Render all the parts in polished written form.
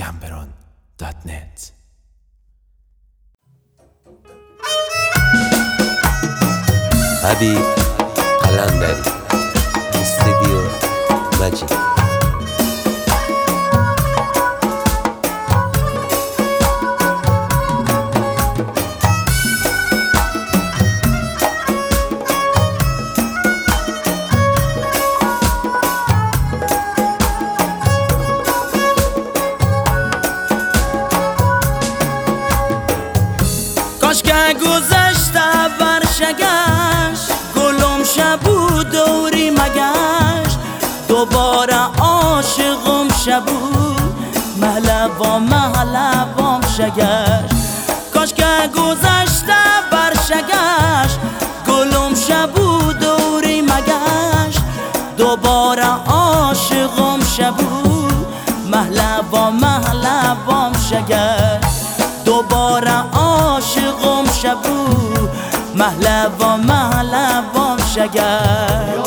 gamberon.net. حبیب قلندری استودیو مجید. کاش که گذشته برشگشت، گلم شبو دوری مگشت، دوباره عاشقم شبو محلوام شگشت. کاش که گذشته برشگشت، گلم شبو دوری مگشت، دوباره عاشقم شبو محلوام شگشت. دوباره عاشقم شبو محلوام شگشت.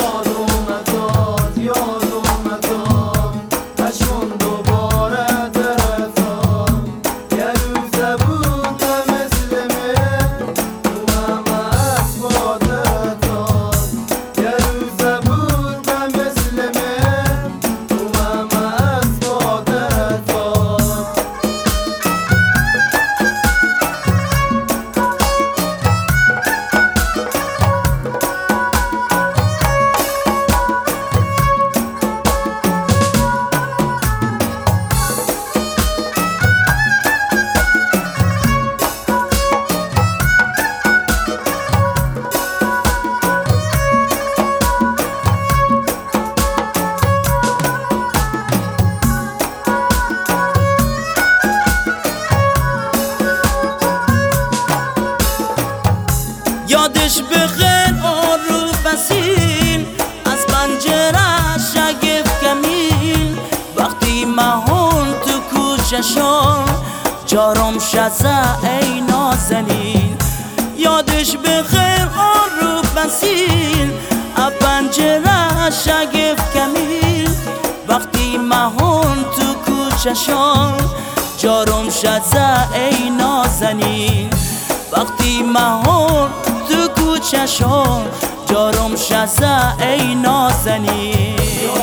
یادش بخیر آرو فسین، از پنجره شگفت کمین، وقتی مهون تو کوچشان جارم شزه ای نازنین. یادش بخیر آرو فسین، از پنجره شگفت کمین، وقتی مهون تو کوچشان جارم شزه ای نازنین. وقتی مهون تو کوچشان جارم شزه ای نازنین.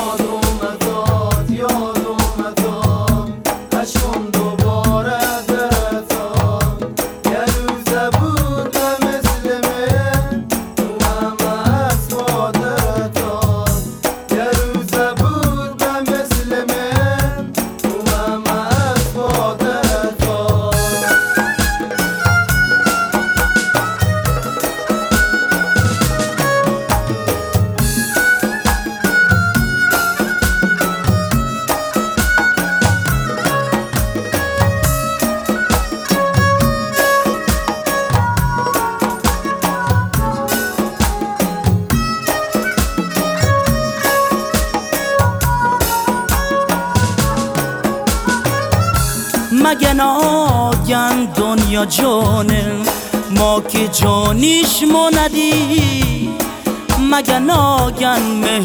مگه ناگن دنیا جانم ما که جانیش ما ندی، مگه ناگن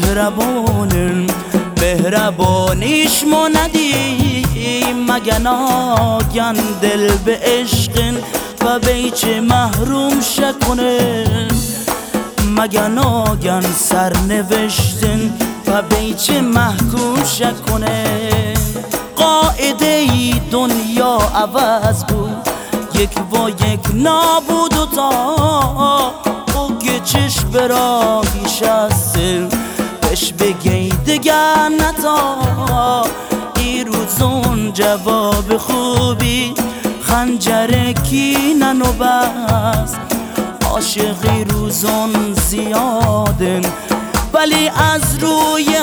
مهربانیش ما ندی، مگه ناگن دل به عشقن و بیچه محروم شکنن، مگه ناگن سرنوشتن و بیچه محکوم شکنن. قاعده ای دنیا عوض بود، یک با یک نابود و تا او که چشم براهیش هستن بهش بگی دگر نتا. ای روزون جواب خوبی خنجر کینن و بس، عاشقی روزون زیادن ولی از روی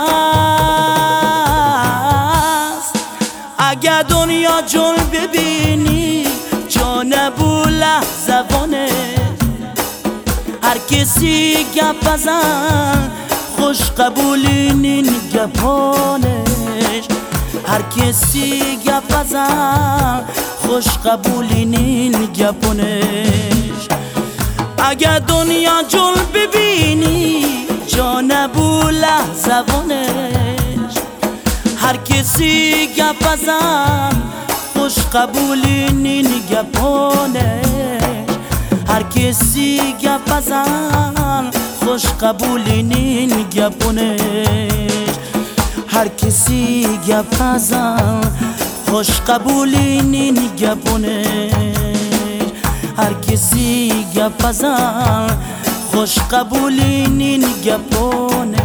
هوس. اگه دنیا جل ببینی جان بو لحظوانه، هر کسی گپ بزن خوش قبولین این گپانش، هر کسی گپ بزن خوش قبولین این گپانش. اگه دنیا جل ببینی جان بو لحظوانش، هر کسی گپ بزن خوش قبولی نین گپانش هر کسی گپ بزن خوش قبولی نین گپانش هر کسی گپ بزن خوش قبولی نین گپانش هر کسی گپ بزن خوش قبولی نین گپانش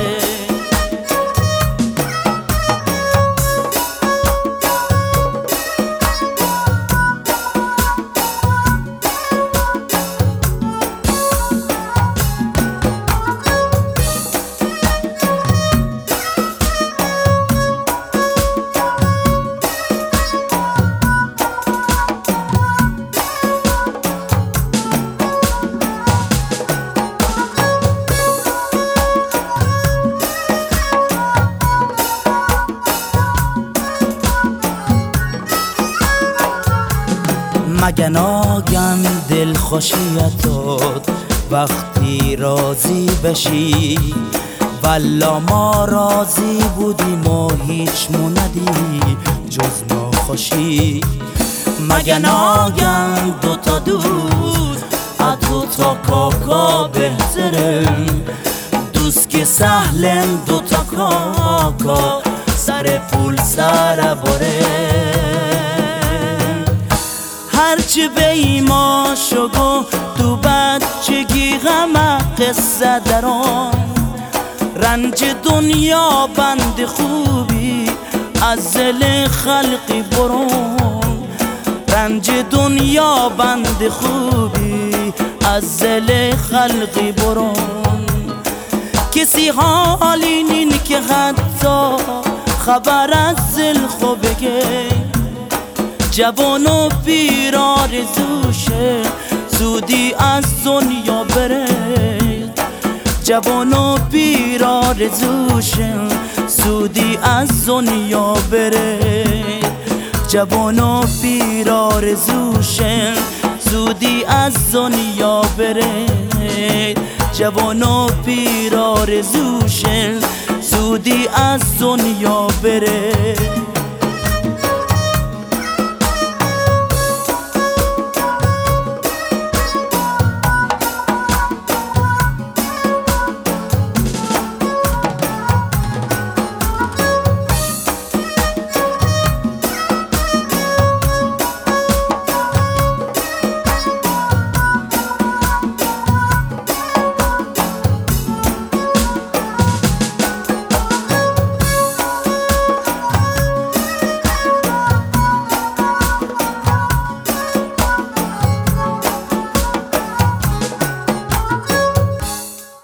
مگه ناگن دل خوشیت داد وقتی راضی بشی والا ما راضی بودیم و هیچ موندی جز ناخوشی مگه ناگن دوتا دوست از دوتا کاکا بهتره دوست که سهلن دوتا کاکا سر پول سر باره هرچی به ایما شگو تو بچگی غم قصه دران رنج دنیا بند خوبی از دل خلقی برون رنج دنیا بند خوبی از دل خلقی برون کسی حالی نین که حتی خبر از دل خو بگه جوان و پیر آرزوشه زودی از دنیا بره جوان و پیر آرزوشه زودی از دنیا بره جوان و پیر آرزوشه زودی از دنیا بره جوان و پیر آرزوشه زودی از دنیا بره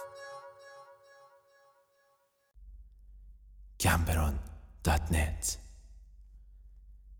Gamberon.net